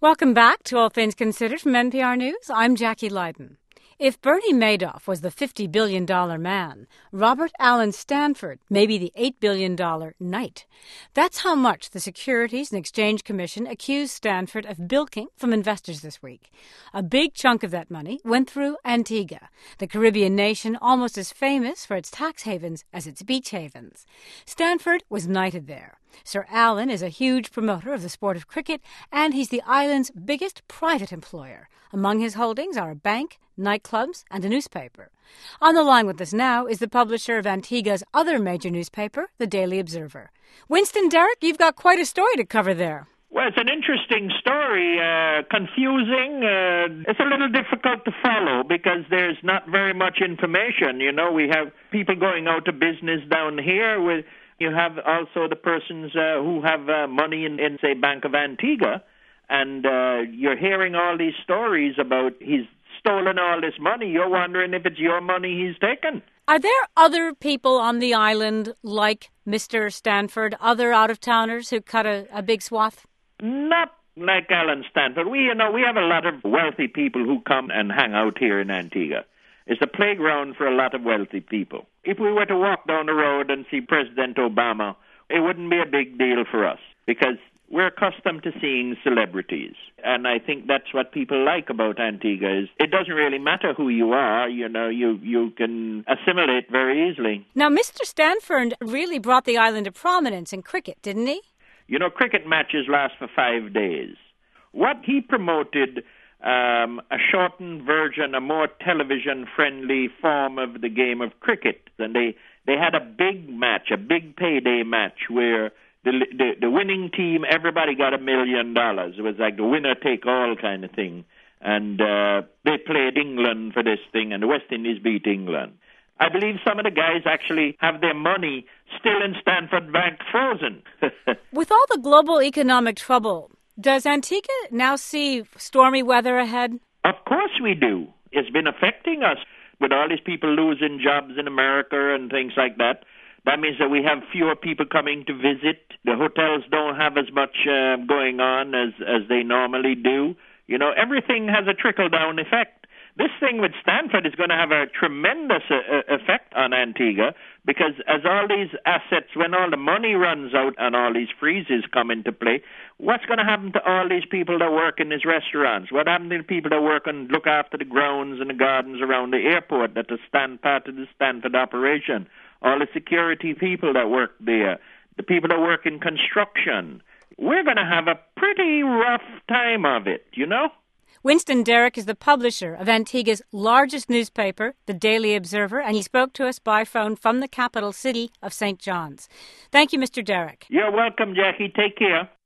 Welcome back to All Things Considered from NPR News. I'm Jackie Leiden. If Bernie Madoff was the $50 billion man, Robert Allen Stanford may be the $8 billion knight. That's how much the Securities and Exchange Commission accused Stanford of bilking from investors this week. A big chunk of that money went through Antigua, the Caribbean nation almost as famous for its tax havens as its beach havens. Stanford was knighted there. Sir Allen is a huge promoter of the sport of cricket, and he's the island's biggest private employer. Among his holdings are a bank, nightclubs, and a newspaper. On the line with us now is the publisher of Antigua's other major newspaper, the Daily Observer. Winston Derrick, you've got quite a story to cover there. Well, it's an interesting story, confusing. It's a little difficult to follow because there's not very much information. You know, we have people going out of business down here. You have also the persons who have money in, say, Bank of Antigua, and you're hearing all these stories about he's stolen all this money. You're wondering if it's your money he's taken. Are there other people on the island like Mr. Stanford, other out-of-towners who cut a big swath? Not like Allen Stanford. We have a lot of wealthy people who come and hang out here in Antigua. It's a playground for a lot of wealthy people. If we were to walk down the road and see President Obama, it wouldn't be a big deal for us because we're accustomed to seeing celebrities. And I think that's what people like about Antigua is it doesn't really matter who you are. You know, you can assimilate very easily. Now, Mr. Stanford really brought the island to prominence in cricket, didn't he? You know, cricket matches last for 5 days. What he promoted, a shortened version, a more television-friendly form of the game of cricket. And they had a big match, a big payday match where the winning team, everybody got $1 million. It was like the winner-take-all kind of thing. And they played England for this thing, and the West Indies beat England. I believe some of the guys actually have their money still in Stanford Bank frozen. With all the global economic trouble, does Antigua now see stormy weather ahead? Of course we do. It's been affecting us with all these people losing jobs in America and things like that. That means that we have fewer people coming to visit. The hotels don't have as much going on as they normally do. You know, everything has a trickle-down effect. This thing with Stanford is going to have a tremendous effect on Antigua because as all these assets, when all the money runs out and all these freezes come into play, what's going to happen to all these people that work in these restaurants? What happens to the people that work and look after the grounds and the gardens around the airport that are part of the Stanford operation? All the security people that work there, the people that work in construction. We're going to have a pretty rough time of it, you know? Winston Derrick is the publisher of Antigua's largest newspaper, the Daily Observer, and he spoke to us by phone from the capital city of St. John's. Thank you, Mr. Derrick. You're welcome, Jackie. Take care.